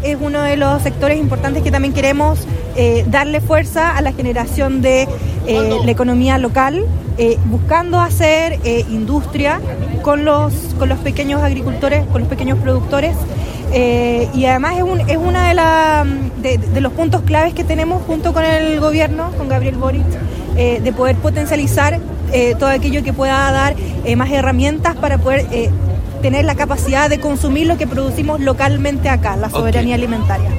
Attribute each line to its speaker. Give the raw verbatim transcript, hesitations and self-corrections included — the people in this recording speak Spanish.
Speaker 1: es uno de los sectores importantes que también queremos eh, darle fuerza a la generación de eh, la economía local, eh, buscando hacer eh, industria con los, con los pequeños agricultores, con los pequeños productores. Eh, y además es, un, es uno de, la, de, de los puntos claves que tenemos junto con el gobierno, con Gabriel Boric, eh, de poder potencializar eh, todo aquello que pueda dar eh, más herramientas para poder eh, tener la capacidad de consumir lo que producimos localmente acá, la soberanía okay. alimentaria.